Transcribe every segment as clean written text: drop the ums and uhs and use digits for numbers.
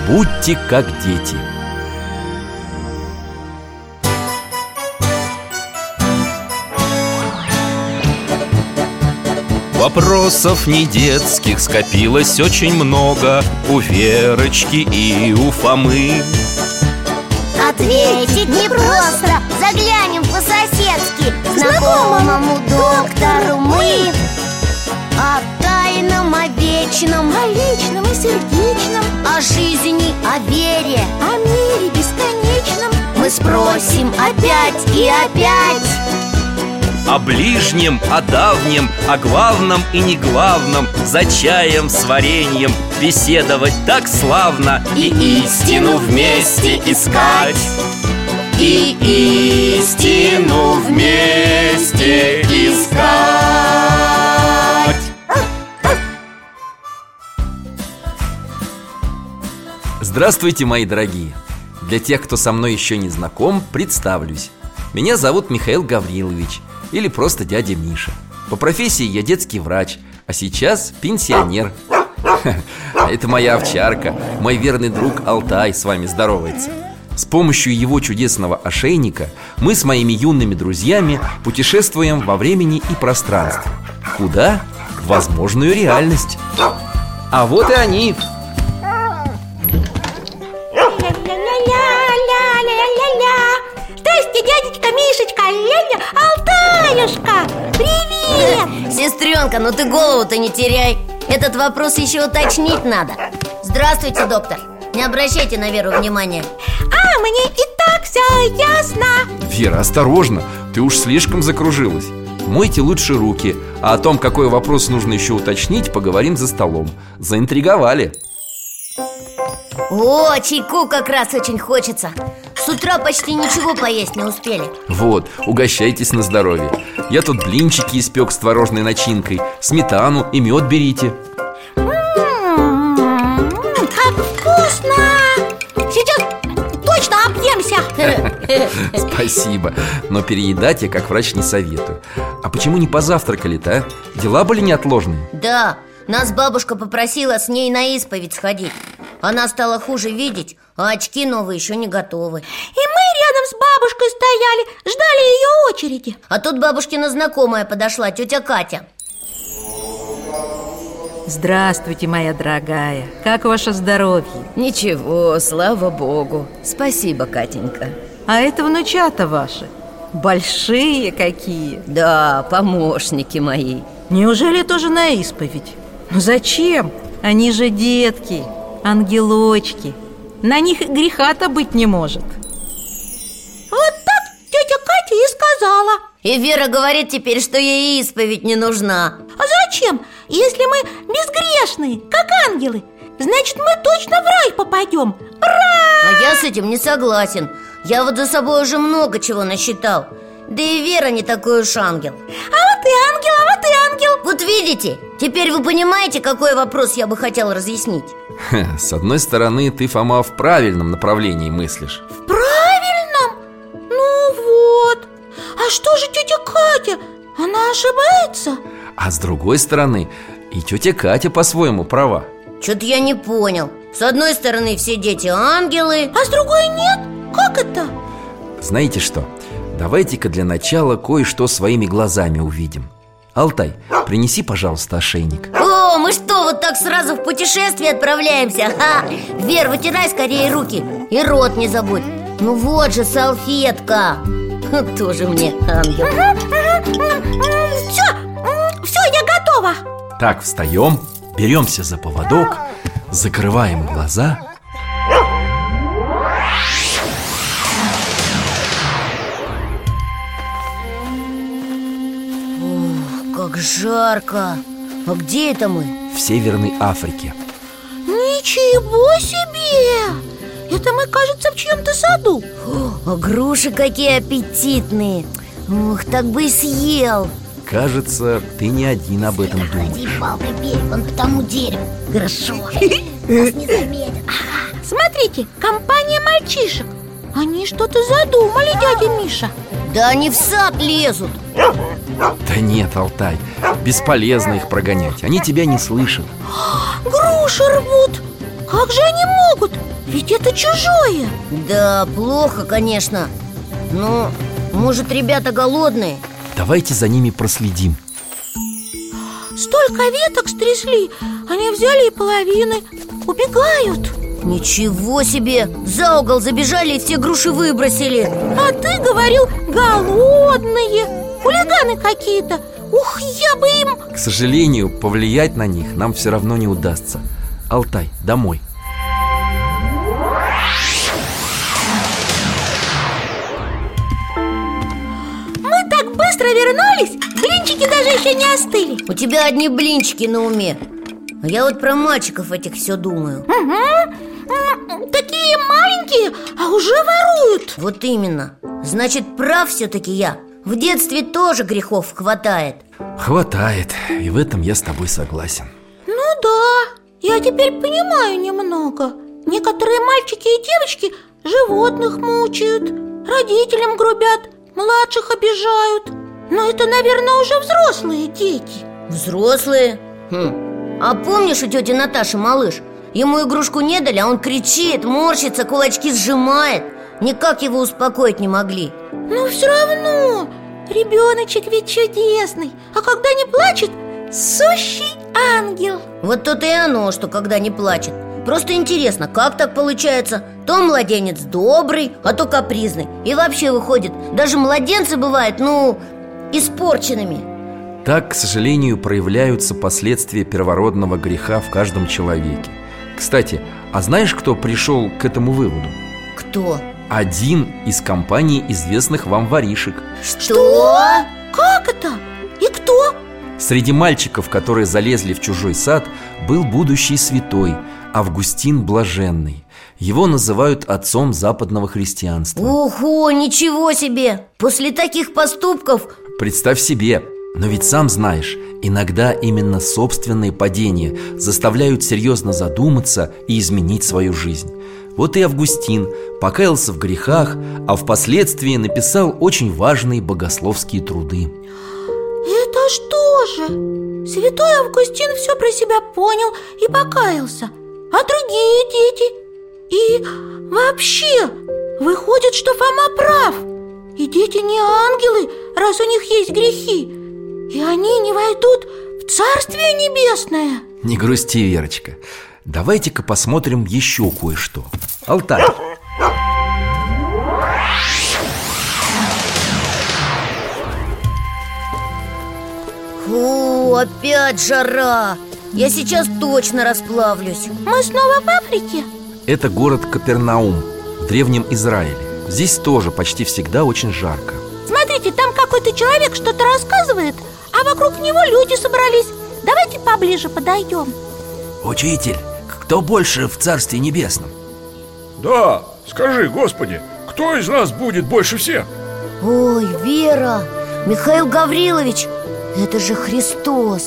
Будьте как дети. Вопросов не детских скопилось очень много у Верочки и у Фомы. Ответить непросто, заглянем по-соседски знакомому доктору мы. О тайном, о вечном, о личном и сердечном, о жизни, о вере, о мире бесконечном мы спросим опять и опять. О ближнем, о давнем, о главном и неглавном, за чаем с вареньем беседовать так славно. И истину вместе искать, и истину вместе искать. Здравствуйте, мои дорогие! Для тех, кто со мной еще не знаком, представлюсь. Меня зовут Михаил Гаврилович, или просто дядя Миша. По профессии я детский врач, а сейчас пенсионер. Это моя овчарка, мой верный друг Алтай с вами здоровается. С помощью его чудесного ошейника мы с моими юными друзьями путешествуем во времени и пространстве. Куда? В возможную реальность. А вот и они. Здрасте, дядечка Мишечка, ля-ля, Алтаюшка, привет! Сестренка, ну ты голову-то не теряй. Этот вопрос еще уточнить надо. Здравствуйте, доктор. Не обращайте на Веру внимания. А мне и так все ясно. Вера, осторожно, ты уж слишком закружилась. Мойте лучше руки, а о том, какой вопрос нужно еще уточнить, поговорим за столом. Заинтриговали. О, чайку как раз очень хочется. С утра почти ничего поесть не успели. Вот, угощайтесь на здоровье. Я тут блинчики испек с творожной начинкой, сметану и мед берите. Как вкусно! Сейчас точно объемся. Спасибо, но переедать я как врач не советую. А почему не позавтракали-то, а? Дела были неотложные? Да, нас бабушка попросила с ней на исповедь сходить. Она стала хуже видеть, а очки новые еще не готовы. И мы рядом с бабушкой стояли, ждали ее очереди. А тут бабушкина знакомая подошла, тетя Катя. Здравствуйте, моя дорогая. Как ваше здоровье? Ничего, слава богу. Спасибо, Катенька. А это внучата ваши. Большие какие. Да, помощники мои. Неужели тоже на исповедь? Ну зачем? Они же детки, ангелочки. На них греха-то быть не может. Вот так тетя Катя и сказала. И Вера говорит теперь, что ей исповедь не нужна. А зачем? Если мы безгрешные, как ангелы, значит, мы точно в рай попадем. Ура! А я с этим не согласен. Я вот за собой уже много чего насчитал. Да и Вера не такой уж ангел. А вот и ангел, а вот и ангел. Вот видите, теперь вы понимаете, какой вопрос я бы хотел разъяснить. С одной стороны, ты, Фома, в правильном направлении мыслишь. В правильном? Ну вот. А что же тетя Катя? Она ошибается? А с другой стороны, и тетя Катя по-своему права. Что-то я не понял. С одной стороны все дети ангелы, а с другой нет? Как это? Знаете что? Давайте-ка для начала кое-что своими глазами увидим. Алтай, принеси, пожалуйста, ошейник. О, мы что, вот так сразу в путешествие отправляемся? Ха! Вер, вытирай скорее руки и рот не забудь. Ну вот же салфетка. Тоже мне ангел. Все, я готова. Так, встаем, беремся за поводок, закрываем глаза. Как жарко. А где это мы? В Северной Африке. Ничего себе! Это мы, кажется, в чьем-то саду. А груши какие аппетитные. Ух, так бы и съел. Кажется, ты не один об этом думаешь. Ходи, палкой берег, он по тому дереву. Хорошо. Нас не заметят. Смотрите, компания мальчишек. Они что-то задумали, дядя Миша. Да они в сад лезут. Да нет, Алтай, бесполезно их прогонять. Они тебя не слышат. Груши рвут. Как же они могут? Ведь это чужое. Да, плохо, конечно. Но, может, ребята голодные? Давайте за ними проследим. Столько веток стрясли, они взяли и половины. Убегают. Ничего себе! За угол забежали и все груши выбросили. А ты говорил, голодные. Хулиганы какие-то. Ух, я бы им... К сожалению, повлиять на них нам все равно не удастся. Алтай, домой. Мы так быстро вернулись, блинчики даже еще не остыли. У тебя одни блинчики на уме. А я вот про мальчиков этих все думаю. Угу. Такие маленькие, а уже воруют. Вот именно. Значит, прав все-таки я. В детстве тоже грехов хватает. Хватает, и в этом я с тобой согласен. Ну да, я теперь понимаю немного. Некоторые мальчики и девочки животных мучают, родителям грубят, младших обижают. Но это, наверное, уже взрослые дети. Взрослые? А помнишь у тети Наташи малыш? Ему игрушку не дали, а он кричит, морщится, кулачки сжимает. Никак его успокоить не могли. Но все равно ребеночек ведь чудесный. А когда не плачет, сущий ангел. Вот то-то и оно, что когда не плачет. Просто интересно, как так получается? То младенец добрый, а то капризный. И вообще выходит, даже младенцы бывают, испорченными. Так, к сожалению, проявляются последствия первородного греха в каждом человеке. Кстати, а знаешь, кто пришел к этому выводу? Кто? Один из компаний известных вам воришек. Что? Как это? И кто? Среди мальчиков, которые залезли в чужой сад, был будущий святой Августин Блаженный. Его называют отцом западного христианства. Ого, ничего себе! После таких поступков... Представь себе, но ведь сам знаешь, иногда именно собственные падения заставляют серьезно задуматься и изменить свою жизнь. Вот и Августин покаялся в грехах, а впоследствии написал очень важные богословские труды. Это что же? Святой Августин все про себя понял и покаялся. А другие дети? И вообще, выходит, что Фома прав. И дети не ангелы, раз у них есть грехи. И они не войдут в Царствие Небесное. Не грусти, Верочка. Давайте-ка посмотрим еще кое-что. Алтай. Фу, опять жара. Я сейчас точно расплавлюсь. Мы снова в Африке? Это город Капернаум в древнем Израиле. Здесь тоже почти всегда очень жарко. Смотрите, там какой-то человек что-то рассказывает, а вокруг него люди собрались. Давайте поближе подойдем. Учитель, кто больше в Царстве Небесном? Да, скажи, Господи, кто из нас будет больше всех? Ой, Вера, Михаил Гаврилович, это же Христос.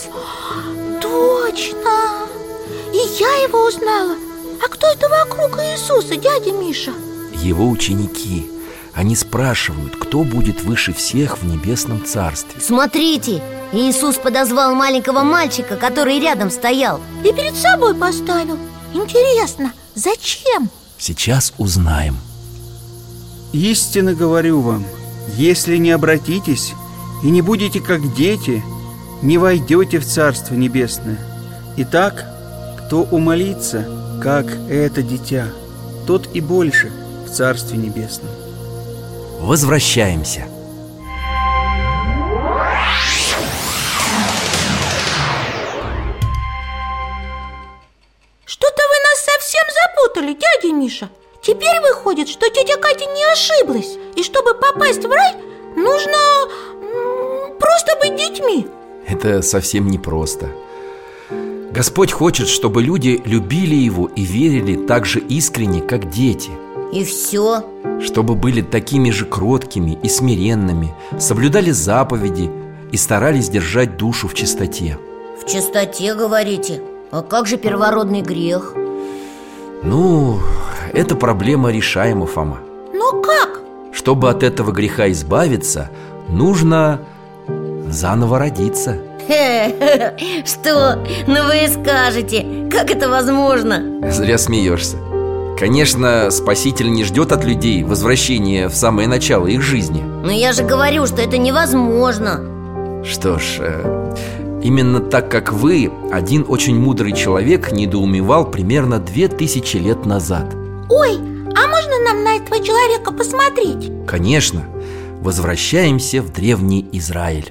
Точно! И я его узнала. А кто это вокруг Иисуса, дядя Миша? Его ученики. Они спрашивают, кто будет выше всех в небесном царстве. Смотрите, Иисус подозвал маленького мальчика, который рядом стоял. И перед собой поставил. Интересно, зачем? Сейчас узнаем. Истинно говорю вам, если не обратитесь и не будете как дети, не войдете в Царство Небесное. Итак, кто умолится, как это дитя, тот и больше в Царстве Небесном. Возвращаемся. Что-то вы нас совсем запутали, дядя Миша. Теперь выходит, что тетя Катя не ошиблась. И чтобы попасть в рай, нужно просто быть детьми. Это совсем непросто. Господь хочет, чтобы люди любили Его и верили так же искренне, как дети. И все? Чтобы были такими же кроткими и смиренными, соблюдали заповеди и старались держать душу в чистоте. В чистоте, говорите? А как же первородный грех? Ну, эта проблема решаема, Фома. Но как? Чтобы от этого греха избавиться, нужно заново родиться. Что? Ну вы и скажете, как это возможно? Зря смеешься. Конечно, Спаситель не ждет от людей возвращения в самое начало их жизни. Но я же говорю, что это невозможно. Что ж, именно так, как вы, один очень мудрый человек недоумевал примерно 2000 лет назад. Ой, а можно нам на этого человека посмотреть? Конечно, возвращаемся в древний Израиль.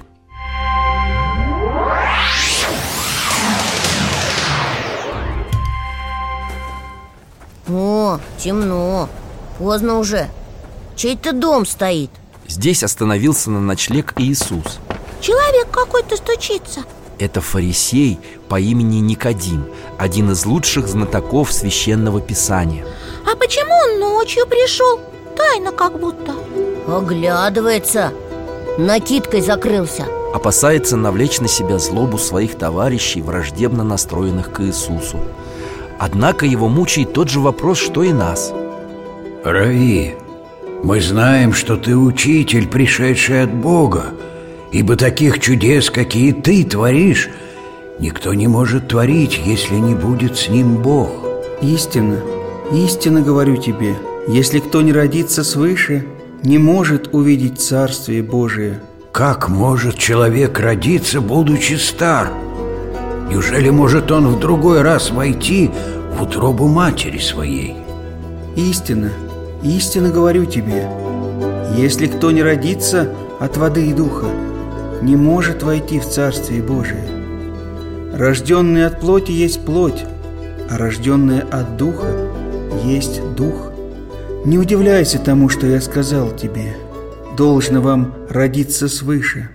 О, темно. Поздно уже. Чей-то дом стоит. Здесь остановился на ночлег Иисус. Человек какой-то стучится. Это фарисей по имени Никодим, один из лучших знатоков священного писания. А почему он ночью пришел? Тайно как будто. Оглядывается. Накидкой закрылся. Опасается навлечь на себя злобу своих товарищей, враждебно настроенных к Иисусу. Однако его мучает тот же вопрос, что и нас. Рави, мы знаем, что ты учитель, пришедший от Бога, ибо таких чудес, какие ты творишь, никто не может творить, если не будет с ним Бог. Истинно, истинно говорю тебе, если кто не родится свыше, не может увидеть Царствие Божие. Как может человек родиться, будучи стар? Неужели может он в другой раз войти в утробу матери своей? Истинно, истинно говорю тебе, если кто не родится от воды и духа, не может войти в Царствие Божие. Рожденный от плоти есть плоть, а рожденный от духа есть дух. Не удивляйся тому, что я сказал тебе. Должно вам родиться свыше.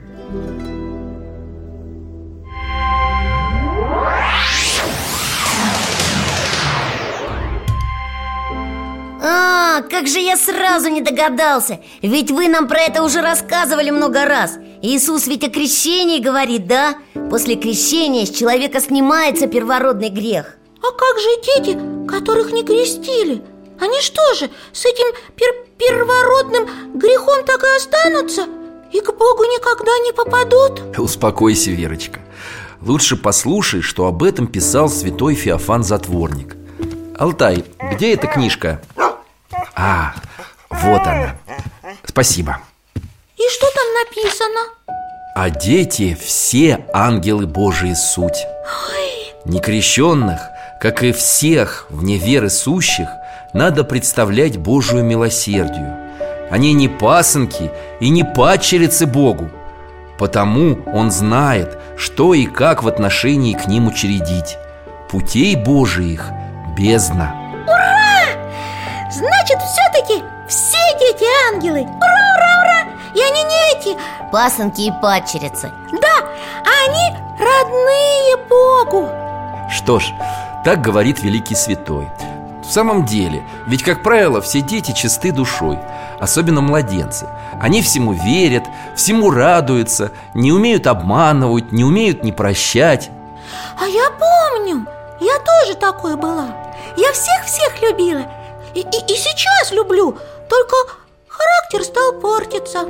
Как же я сразу не догадался. Ведь вы нам про это уже рассказывали много раз. Иисус ведь о крещении говорит, да? После крещения с человека снимается первородный грех. А как же дети, которых не крестили? Они что же, с этим первородным грехом так и останутся? И к Богу никогда не попадут? Успокойся, Верочка. Лучше послушай, что об этом писал святой Феофан Затворник. Алтай, где эта книжка? А, вот она. Спасибо. И что там написано? А дети все ангелы Божии суть. Некрещенных, как и всех вне веры сущих, надо представлять Божию милосердию. Они не пасынки и не падчерицы Богу. Потому Он знает, что и как в отношении к ним учредить. Путей Божиих бездна. Значит, все-таки все дети ангелы. Ура, ура, ура! И они не эти пасынки и падчерицы. Да, они родные Богу. Что ж, так говорит великий святой. В самом деле, ведь, как правило, все дети чисты душой, особенно младенцы. Они всему верят, всему радуются, не умеют обманывать, не умеют не прощать. А я помню, я тоже такой была. Я всех любила. И сейчас люблю, только характер стал портиться.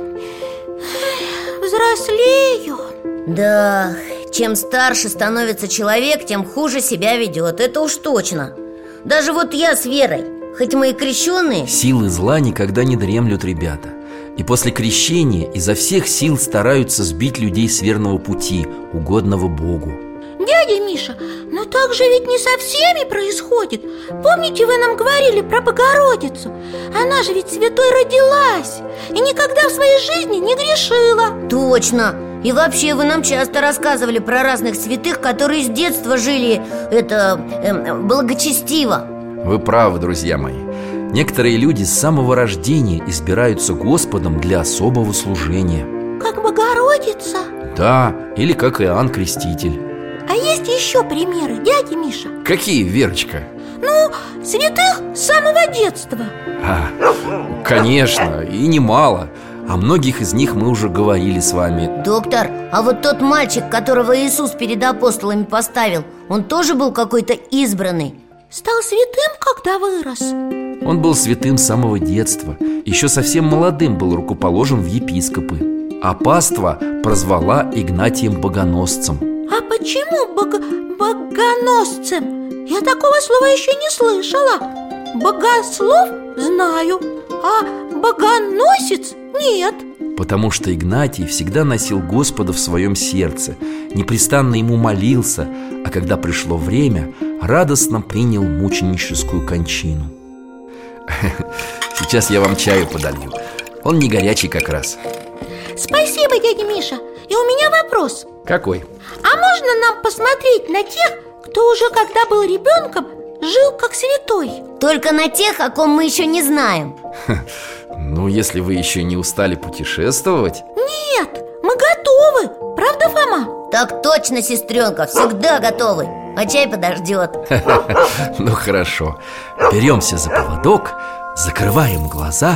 Взрослею. Да, чем старше становится человек, тем хуже себя ведет. Это уж точно. Даже вот я с Верой, хоть мы и крещенные. Силы зла никогда не дремлют, ребята. И после крещения изо всех сил стараются сбить людей с верного пути, угодного Богу. Дядя Миша, но так же ведь не со всеми происходит. Помните, вы нам говорили про Богородицу? Она же ведь святой родилась и никогда в своей жизни не грешила. Точно. И вообще вы нам часто рассказывали про разных святых, которые с детства жили благочестиво. Вы правы, друзья мои. Некоторые люди с самого рождения избираются Господом для особого служения. Как Богородица? Да, или как Иоанн Креститель. А есть еще примеры, дядя Миша? Какие, Верочка? Ну, святых с самого детства. Конечно, и немало. О многих из них мы уже говорили с вами. Доктор, а вот тот мальчик, которого Иисус перед апостолами поставил, он тоже был какой-то избранный? Стал святым, когда вырос? Он был святым с самого детства. Еще совсем молодым был рукоположен в епископы. А паства прозвала Игнатием Богоносцем. А почему богоносцем? Я такого слова еще не слышала. богослов знаю, а богоносец нет. Потому что Игнатий всегда носил Господа в своем сердце, непрестанно ему молился, а когда пришло время, радостно принял мученическую кончину. Сейчас я вам чаю подолью. Он не горячий как раз. Спасибо, дядя Миша. И у меня вопрос. Какой? А можно нам посмотреть на тех, кто уже когда был ребенком, жил как святой? Только на тех, о ком мы еще не знаем. Ну, если вы еще не устали путешествовать. Нет, мы готовы. Правда, Фома? Так точно, сестренка, всегда готовы. А чай подождет. Ну, хорошо. Беремся за поводок, закрываем глаза.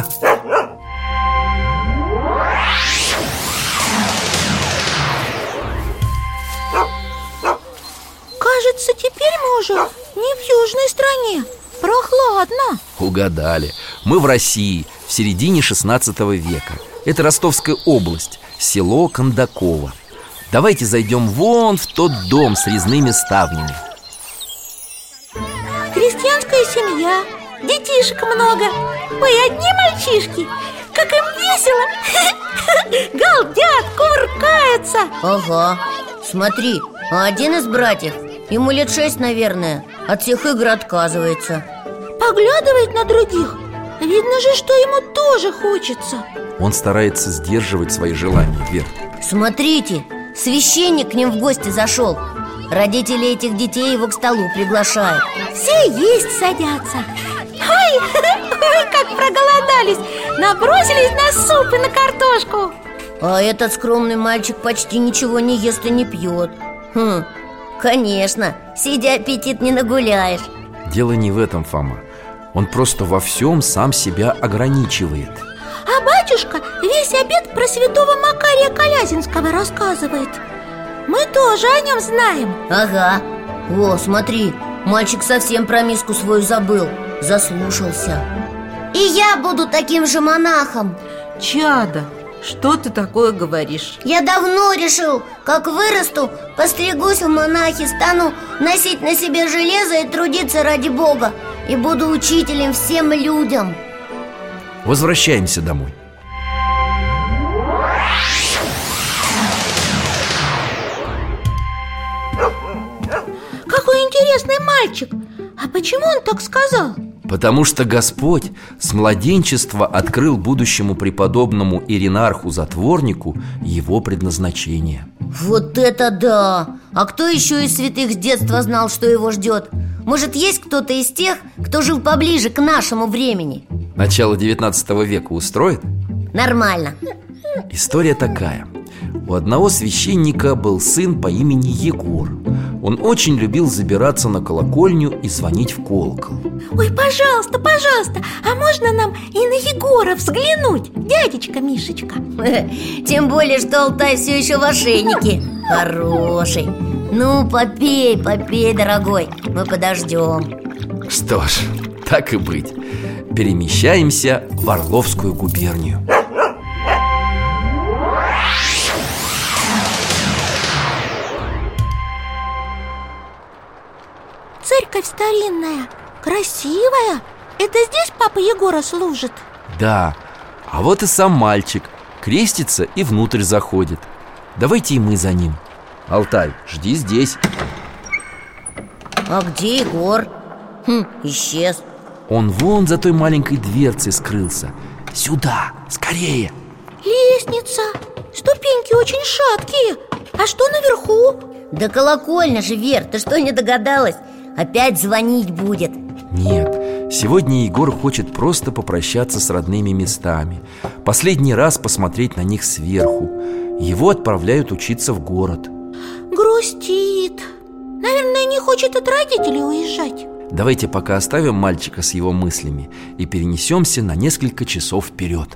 Кажется, теперь мы уже не в южной стране. Прохладно. Угадали. Мы в России, в середине 16 века. Это Ростовская область, село Кондаково. Давайте зайдем вон в тот дом с резными ставнями. Крестьянская семья, детишек много. Ой, одни мальчишки. Как им весело. Галдят, кувыркаются. Ага, смотри, один из братьев, ему лет 6, наверное, от всех игр отказывается. Поглядывает на других. Видно же, что ему тоже хочется. Он старается сдерживать свои желания, Вер. Смотрите, священник к ним в гости зашел. Родители этих детей его к столу приглашают. Все есть садятся. Ой, как проголодались. Набросились на суп и на картошку. А этот скромный мальчик почти ничего не ест и не пьет. Конечно, сидя аппетит не нагуляешь. Дело не в этом, Фома. Он просто во всем сам себя ограничивает. А батюшка весь обед про святого Макария Колязинского рассказывает. Мы тоже о нем знаем. Ага. О, смотри, мальчик совсем про миску свою забыл. Заслушался. И я буду таким же монахом. Чада, что ты такое говоришь? Я давно решил, как вырасту, постригусь в монахи, стану носить на себе железо и трудиться ради Бога. И буду учителем всем людям. Возвращаемся домой. Какой интересный мальчик. А почему он так сказал? Потому что Господь с младенчества открыл будущему преподобному Иринарху-затворнику его предназначение. Вот это да! А кто еще из святых с детства знал, что его ждет? Может, есть кто-то из тех, кто жил поближе к нашему времени? Начало 19 века устроит? Нормально. История такая. У одного священника был сын по имени Егор. Он очень любил забираться на колокольню и звонить в колокол. Ой, пожалуйста, пожалуйста, а можно нам и на Егора взглянуть, дядечка Мишечка? Тем более, что Алтай все еще в ошейнике. Хороший. Ну, попей, дорогой, мы подождем. Что ж, так и быть. Перемещаемся в Орловскую губернию. Церковь старинная, красивая. Это здесь папа Егора служит? Да, а вот и сам мальчик. Крестится и внутрь заходит. Давайте и мы за ним. Алтай, жди здесь. А где Егор? Исчез. Он вон за той маленькой дверцей скрылся. Сюда, скорее. Лестница. Ступеньки очень шаткие. А что наверху? Да колокольня же, Вер, ты что, не догадалась? Опять звонить будет. Нет, сегодня Егор хочет просто попрощаться с родными местами. Последний раз посмотреть на них сверху. Его отправляют учиться в город. Грустит. Наверное, не хочет от родителей уезжать. Давайте пока оставим мальчика с его мыслями и перенесемся на несколько часов вперед.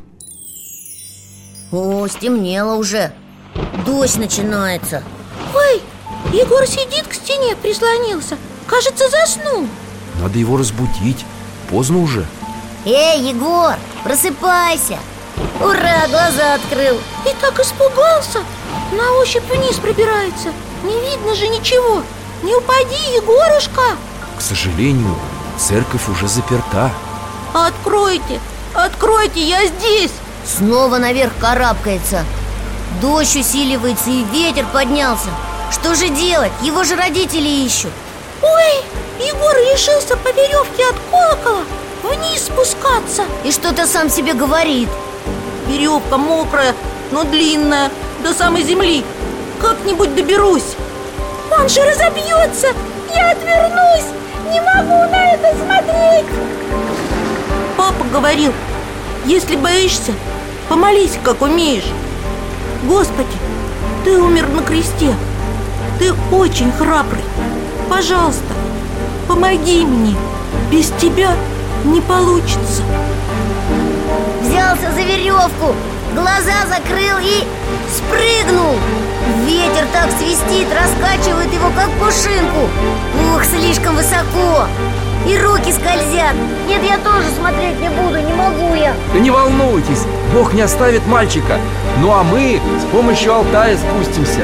О, стемнело уже. Дождь начинается. Ой, Егор сидит к стене, прислонился. Кажется, заснул. Надо его разбудить. Поздно уже. Эй, Егор, просыпайся. Ура, глаза открыл. И так испугался. На ощупь вниз пробирается. Не видно же ничего. Не упади, Егорушка. К сожалению, церковь уже заперта. Откройте, откройте, я здесь. Снова наверх карабкается. Дождь усиливается и ветер поднялся. Что же делать? Его же родители ищут. Ой, Егор решился по веревке от колокола вниз спускаться. И что-то сам себе говорит. Веревка мокрая, но длинная, до самой земли. Как-нибудь доберусь. Он же разобьется. Я отвернусь. Не могу на это смотреть. Папа говорил, если боишься, помолись, как умеешь. Господи, Ты умер на кресте. Ты очень храбрый. Пожалуйста, помоги мне. Без Тебя не получится. Взялся за веревку, глаза закрыл и спрыгнул. Ветер так свистит, раскачивает его, как пушинку. Ух, слишком высоко. И руки скользят. Нет, я тоже смотреть не буду, не могу я. Да не волнуйтесь, Бог не оставит мальчика. Ну а мы с помощью Алтая спустимся.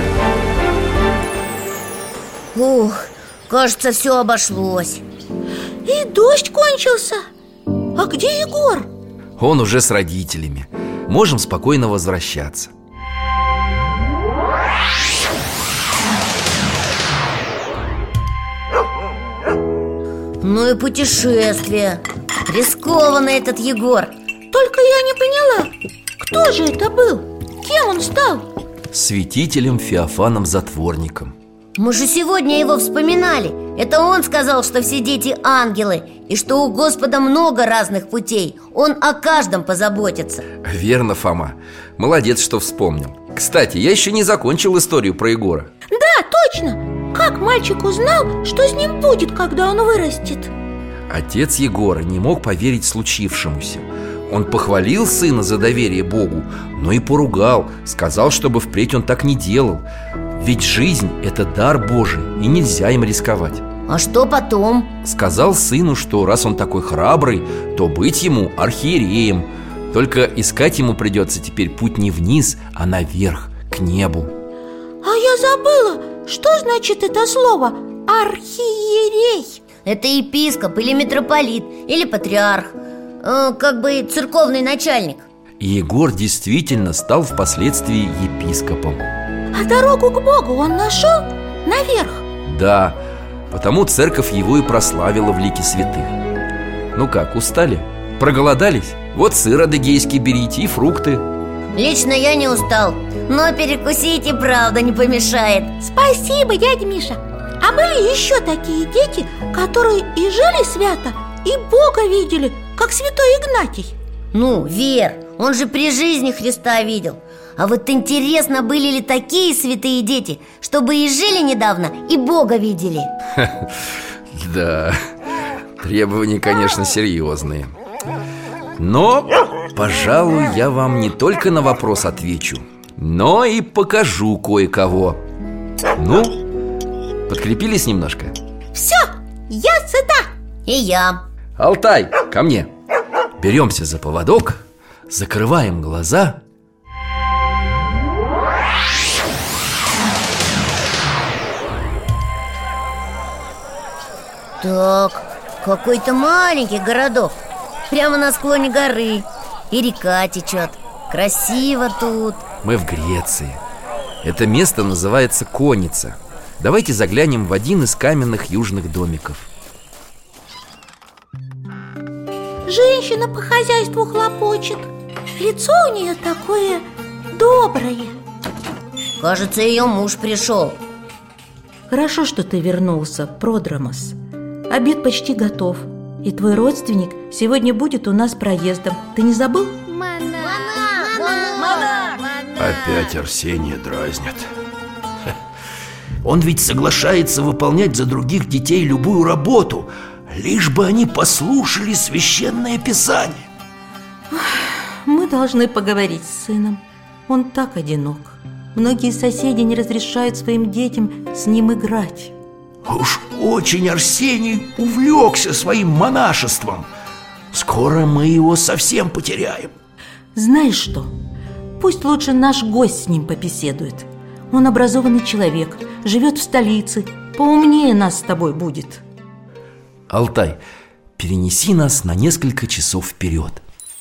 Ух, кажется, все обошлось. И дождь кончился. А где Егор? Он уже с родителями. Можем спокойно возвращаться. Ну и путешествие. Рискованно этот Егор. Только я не поняла, кто же это был? Кем он стал? Святителем Феофаном Затворником. Мы же сегодня его вспоминали. Это он сказал, что все дети ангелы, и что у Господа много разных путей. Он о каждом позаботится. Верно, Фома. Молодец, что вспомнил. Кстати, я еще не закончил историю про Егора. Да, точно. Как мальчик узнал, что с ним будет, когда он вырастет? Отец Егора не мог поверить случившемуся. Он похвалил сына за доверие Богу, но и поругал, сказал, чтобы впредь он так не делал. Ведь жизнь – это дар Божий, и нельзя им рисковать. А что потом? Сказал сыну, что раз он такой храбрый, то быть ему архиереем. Только искать ему придется теперь путь не вниз, а наверх, к небу. А я забыла, что значит это слово архиерей? Это епископ или митрополит, или патриарх, как бы церковный начальник. И Егор действительно стал впоследствии епископом. А дорогу к Богу он нашел наверх? Да, потому церковь его и прославила в лике святых. Ну как, устали? Проголодались? Вот сыр адыгейский берите и фрукты. Лично я не устал, но перекусить и правда не помешает. Спасибо, дядя Миша. А были еще такие дети, которые и жили свято, и Бога видели, как святой Игнатий? Ну, Вер, он же при жизни Христа видел. А вот интересно, были ли такие святые дети, чтобы и жили недавно, и Бога видели? Да, требования, конечно, серьезные. Но, пожалуй, я вам не только на вопрос отвечу, но и покажу кое-кого. Ну, подкрепились немножко? Все, я сыта. И я. Алтай, ко мне. Беремся за поводок, закрываем глаза. Так, какой-то маленький городок, прямо на склоне горы. И река течет. Красиво тут. Мы в Греции. Это место называется Конница. Давайте заглянем в один из каменных южных домиков. Женщина по хозяйству хлопочет. Лицо у нее такое доброе. Кажется, ее муж пришел. Хорошо, что ты вернулся, Продромос. Обед почти готов. И твой родственник сегодня будет у нас проездом. Ты не забыл? Опять Арсения дразнят. Он ведь соглашается выполнять за других детей любую работу, лишь бы они послушали священное писание. Мы должны поговорить с сыном. Он так одинок. Многие соседи не разрешают своим детям с ним играть. Уж очень Арсений увлекся своим монашеством. Скоро мы его совсем потеряем. Знаешь что? Пусть лучше наш гость с ним побеседует. Он образованный человек, живет в столице, поумнее нас с тобой будет. Алтай, перенеси нас на несколько часов вперед.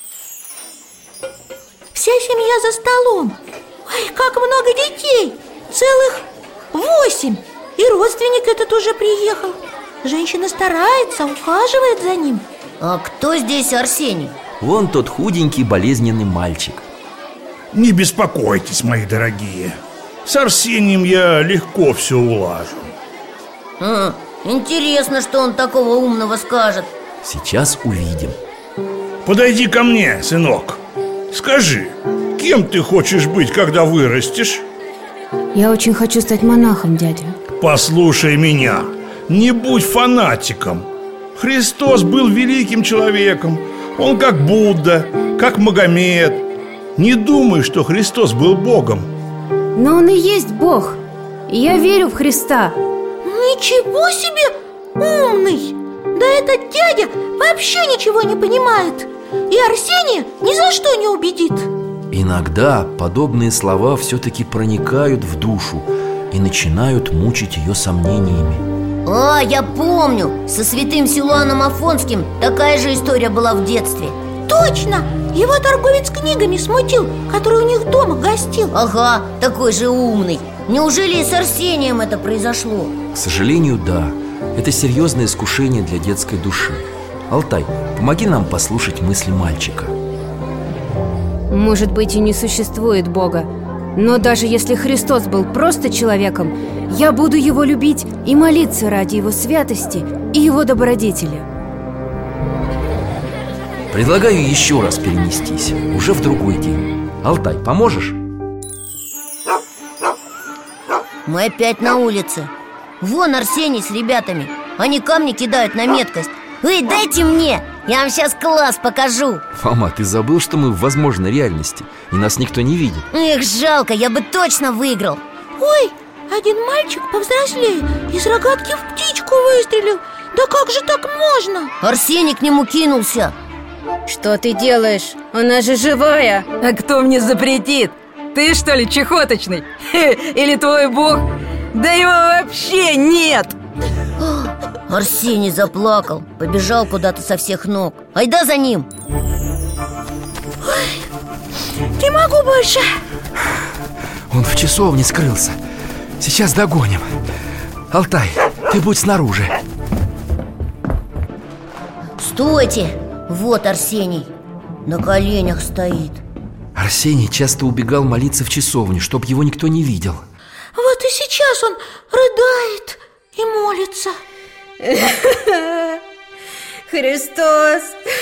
Вся семья за столом. Ой, как много детей! Целых 8. И родственник этот уже приехал. Женщина старается, ухаживает за ним. А кто здесь Арсений? Вон тот худенький болезненный мальчик. Не беспокойтесь, мои дорогие. С Арсением я легко все улажу. Интересно, что он такого умного скажет. Сейчас увидим. Подойди ко мне, сынок. Скажи, кем ты хочешь быть, когда вырастешь? Я очень хочу стать монахом, дядя. Послушай меня, не будь фанатиком. Христос был великим человеком. Он как Будда, как Магомед. Не думай, что Христос был Богом. Но он и есть Бог. И я верю в Христа. Ничего себе умный! Да этот дядя вообще ничего не понимает. И Арсения ни за что не убедит. Иногда подобные слова все-таки проникают в душу и начинают мучить ее сомнениями. А, я помню, со святым Силуаном Афонским такая же история была в детстве. Точно! Его торговец книгами смутил, который у них дома гостил. Ага, такой же умный. Неужели и с Арсением это произошло? К сожалению, да. Это серьезное искушение для детской души. Алтай, помоги нам послушать мысли мальчика. Может быть, и не существует Бога. Но даже если Христос был просто человеком, я буду его любить и молиться ради его святости и его добродетели. Предлагаю еще раз перенестись, уже в другой день. Алтай, поможешь? Мы опять на улице. Вон Арсений с ребятами. Они камни кидают на меткость. Эй, дайте мне, я вам сейчас класс покажу. Фома, ты забыл, что мы в возможной реальности, и нас никто не видит? Эх, жалко, я бы точно выиграл. Ой, один мальчик повзрослее из рогатки в птичку выстрелил. Да как же так можно? Арсений к нему кинулся. Что ты делаешь? Она же живая. А кто мне запретит? Ты что ли чехоточный? Или твой бог? Да его вообще нет! Арсений заплакал, побежал куда-то со всех ног. Айда за ним. Ой, не могу больше. Он в часовне скрылся. Сейчас догоним. Алтай, ты будь снаружи. Стойте! Вот Арсений. На коленях стоит. Арсений часто убегал молиться в часовню, чтоб его никто не видел. Вот и сейчас он рыдает и молится. Христос,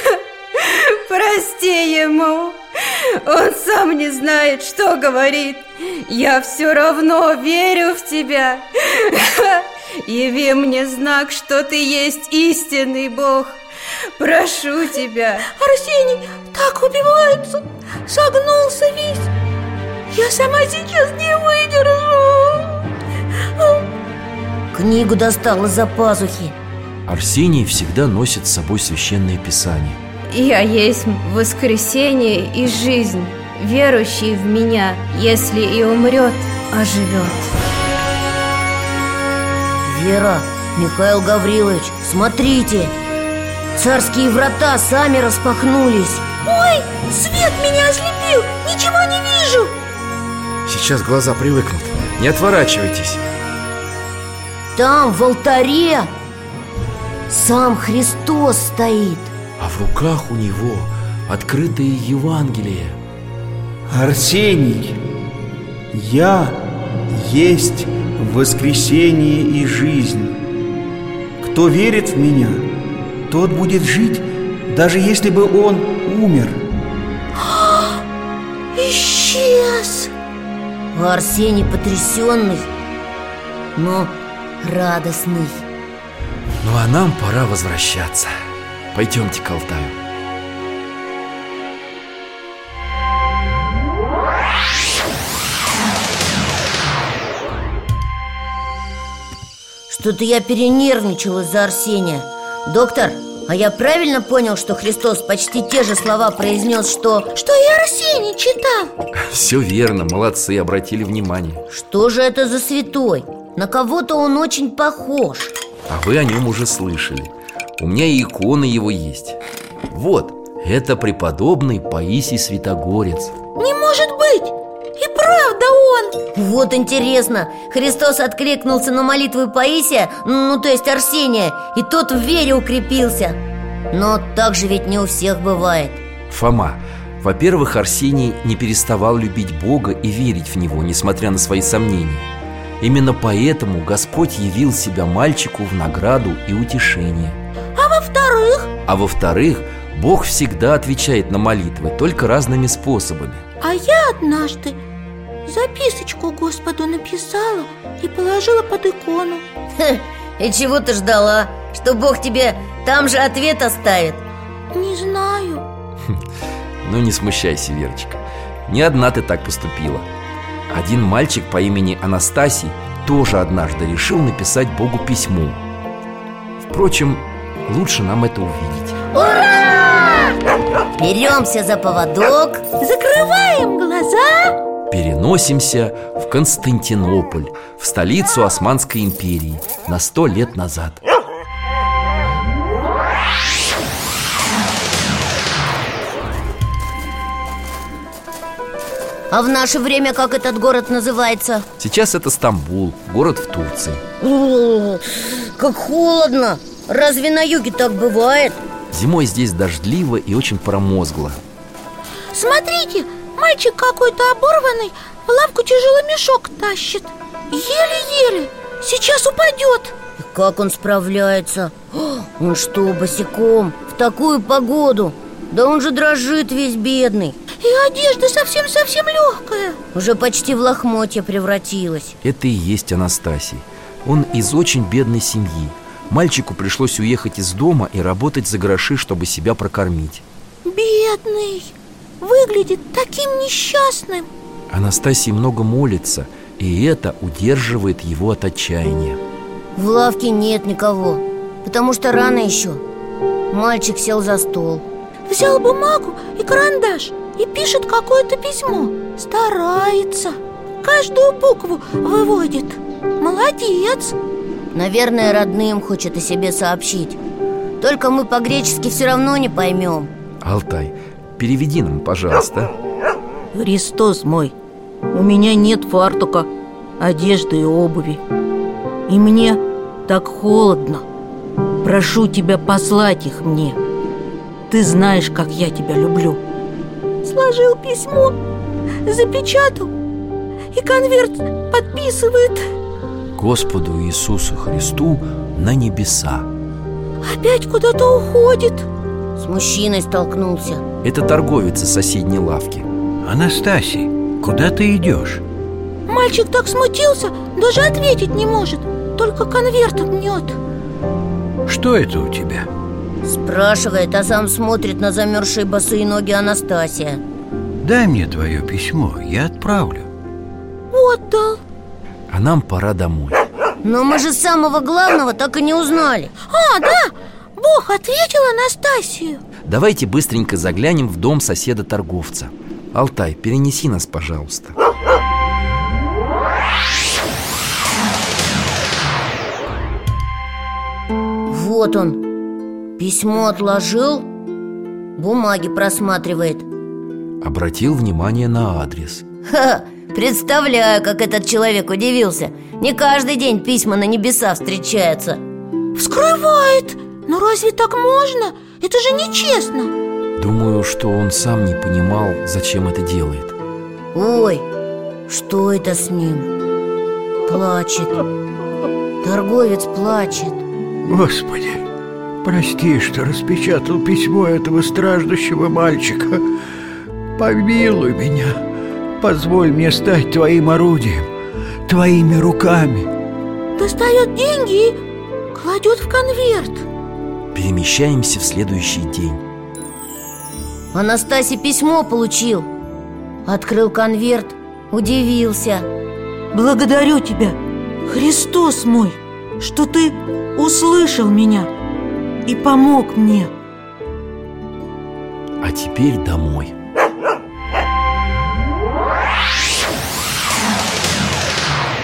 прости ему. Он сам не знает, что говорит. Я все равно верю в тебя. Яви мне знак, что ты есть истинный Бог. Прошу тебя. Арсений так убивается, согнулся весь. Я сама сейчас не выдержу. Книгу достал из-за пазухи. Арсений всегда носит с собой священное писание. Я есть воскресение и жизнь. Верующий в меня, если и умрет, оживет. Вера, Михаил Гаврилович, смотрите. Царские врата сами распахнулись. Ой, свет меня ослепил, ничего не вижу. Сейчас глаза привыкнут. Не отворачивайтесь. Там, в алтаре, сам Христос стоит. А в руках у него открытое Евангелие. Арсений, я есть воскресение и жизнь. Кто верит в меня, тот будет жить, даже если бы он умер. Исчез. А Арсений потрясенный, но радостный. Ну а нам пора возвращаться. Пойдемте к Алтаю. Что-то я перенервничал из-за Арсения. Доктор, а я правильно понял, что Христос почти те же слова произнес, что и Арсений читал? Все верно, молодцы, обратили внимание. Что же это за святой? На кого-то он очень похож. А вы о нем уже слышали. У меня и икона его есть. Вот, это преподобный Паисий Святогорец. Не может быть! И правда он! Вот интересно, Христос откликнулся на молитву Паисия, то есть Арсения, и тот в вере укрепился. Но так же ведь не у всех бывает. Фома, во-первых, Арсений не переставал любить Бога и верить в Него, несмотря на свои сомнения. Именно поэтому Господь явил себя мальчику в награду и утешение. А во-вторых, Бог всегда отвечает на молитвы, только разными способами. А я однажды записочку Господу написала и положила под икону. И чего ты ждала? Что Бог тебе там же ответ оставит? Не знаю. Ну не смущайся, Верочка. Не одна ты так поступила. Один мальчик по имени Анастасий тоже однажды решил написать Богу письмо. Впрочем, лучше нам это увидеть. Ура! Беремся за поводок, закрываем глаза, переносимся в Константинополь, в столицу Османской империи, на 100 лет назад. А в наше время как этот город называется? Сейчас это Стамбул, город в Турции. О, как холодно! Разве на юге так бывает? Зимой здесь дождливо и очень промозгло. Смотрите, мальчик какой-то оборванный в лавку тяжелый мешок тащит. Еле-еле, сейчас упадет. И как он справляется? Он что, босиком? В такую погоду? Да он же дрожит весь бедный. И одежда совсем-совсем легкая. Уже почти в лохмотья превратилась. Это и есть Анастасий. Он из очень бедной семьи. Мальчику пришлось уехать из дома и работать за гроши, чтобы себя прокормить. Бедный, выглядит таким несчастным. Анастасий много молится, и это удерживает его от отчаяния. В лавке нет никого, потому что рано еще. Мальчик сел за стол, взял бумагу и карандаш и пишет какое-то письмо. Старается, каждую букву выводит. Молодец. Наверное, родным хочет о себе сообщить. Только мы по-гречески все равно не поймем. Алтай, переведи нам, пожалуйста. Христос мой, у меня нет фартука, одежды и обуви. И мне так холодно. Прошу тебя послать их мне. Ты знаешь, как я тебя люблю. Сложил письмо, запечатал и конверт подписывает. Господу Иисусу Христу на небеса. Опять куда-то уходит. С мужчиной столкнулся. Это торговец из соседней лавки. Анастасий, куда ты идешь? Мальчик так смутился, даже ответить не может. Только конверт мнет. Что это у тебя? Спрашивает, а сам смотрит на замерзшие босые ноги Анастасия. Дай мне твое письмо, я отправлю. Отдал. А нам пора домой. Но мы же самого главного так и не узнали. А, да, Бог ответил Анастасию. Давайте быстренько заглянем в дом соседа-торговца. Алтай, перенеси нас, пожалуйста. Вот он. Письмо отложил, бумаги просматривает. Обратил внимание на адрес. Представляю, как этот человек удивился. Не каждый день письма на небеса встречаются. Вскрывает. Но разве так можно? Это же нечестно. Думаю, что он сам не понимал, зачем это делает. Ой, что это с ним? Плачет. Торговец плачет. Господи, прости, что распечатал письмо этого страждущего мальчика. Помилуй меня. Позволь мне стать твоим орудием, твоими руками. Достает деньги и кладет в конверт. Перемещаемся в следующий день. Анастасий письмо получил. Открыл конверт, удивился. Благодарю тебя, Христос мой, что ты услышал меня и помог мне. А теперь домой.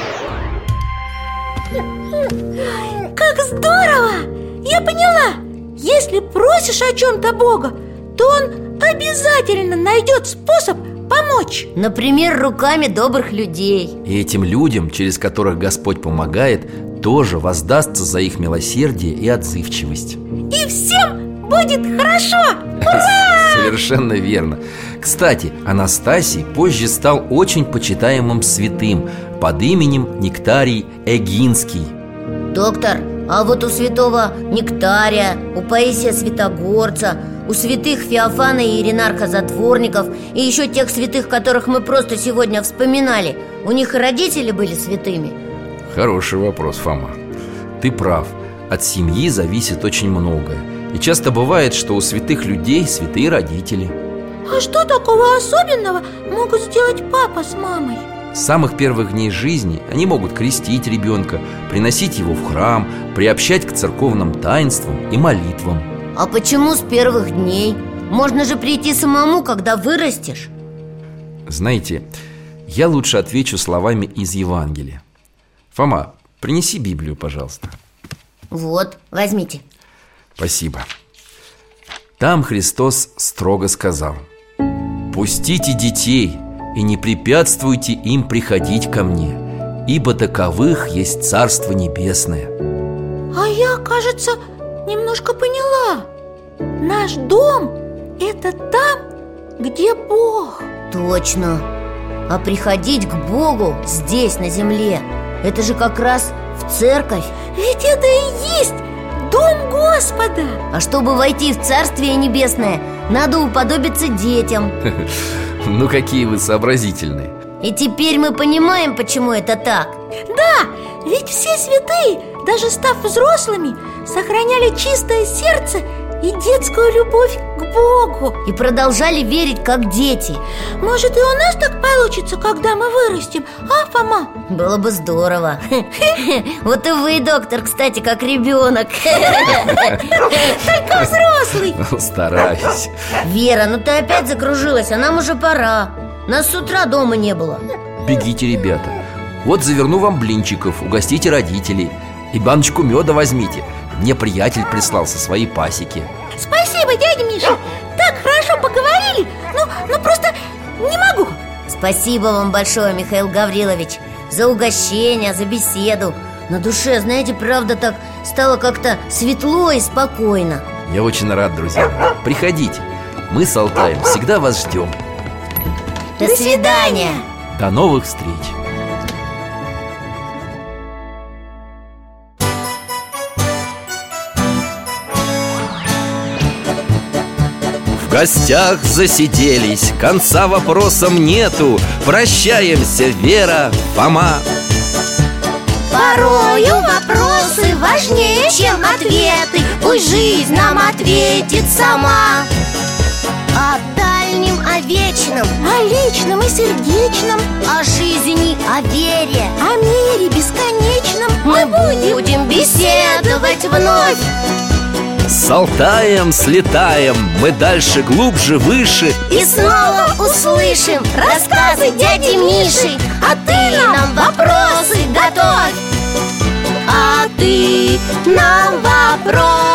Как здорово! Я поняла! если просишь о чем-то Бога, то Он обязательно найдет способ помочь. Например, руками добрых людей. И этим людям, через которых Господь помогает, тоже воздастся за их милосердие и отзывчивость. И всем будет хорошо! Ура! Совершенно верно. Кстати, Анастасий позже стал очень почитаемым святым под именем Нектарий Эгинский. Доктор, а вот у святого Нектария, у Паисия Святогорца, у святых Феофана и Иринарха Затворников и еще тех святых, которых мы просто сегодня вспоминали, у них и родители были святыми? Хороший вопрос, Фома. Ты прав. От семьи зависит очень многое. И часто бывает, что у святых людей святые родители. А что такого особенного могут сделать папа с мамой? С самых первых дней жизни они могут крестить ребенка, приносить его в храм, приобщать к церковным таинствам и молитвам. А почему с первых дней? Можно же прийти самому, когда вырастешь. Знаете, я лучше отвечу словами из Евангелия. Фома, принеси Библию, пожалуйста. Вот, возьмите. Спасибо. Там Христос строго сказал: «Пустите детей и не препятствуйте им приходить ко мне, ибо таковых есть Царство Небесное». А я, кажется, немножко поняла. Наш дом – это там, где Бог. Точно. А приходить к Богу здесь, на земле, это же как раз в церковь. Ведь это и есть дом Господа. А чтобы войти в Царствие Небесное, надо уподобиться детям. Ну какие вы сообразительные. И теперь мы понимаем, почему это так. Да, ведь все святые, даже став взрослыми, сохраняли чистое сердце и детскую любовь к Богу. И продолжали верить, как дети. Может, и у нас так получится, когда мы вырастем, а, Фома? Было бы здорово. Вот и вы, доктор, кстати, как ребенок. Только взрослый. Стараюсь. Вера, ну ты опять закружилась, а нам уже пора. Нас с утра дома не было. Бегите, ребята. Вот заверну вам блинчиков, угостите родителей. И баночку меда возьмите. Мне приятель прислал со своей пасеки. Спасибо, дядя Миша. Так хорошо поговорили. Ну просто не могу. Спасибо вам большое, Михаил Гаврилович, за угощение, за беседу. На душе, знаете, правда, так стало как-то светло и спокойно. Я очень рад, друзья. Приходите. Мы с Алтаем всегда вас ждем. До свидания. До новых встреч. В гостях засиделись, конца вопросам нету. Прощаемся, Вера, Фома. Порою вопросы важнее, чем ответы. Пусть жизнь нам ответит сама. О дальнем, о вечном, о личном и сердечном, о жизни, о вере, о мире бесконечном мы будем беседовать вновь. С Алтаем слетаем, мы дальше, глубже, выше. И снова услышим рассказы дяди Миши. А ты нам вопросы готовь. А ты нам вопросы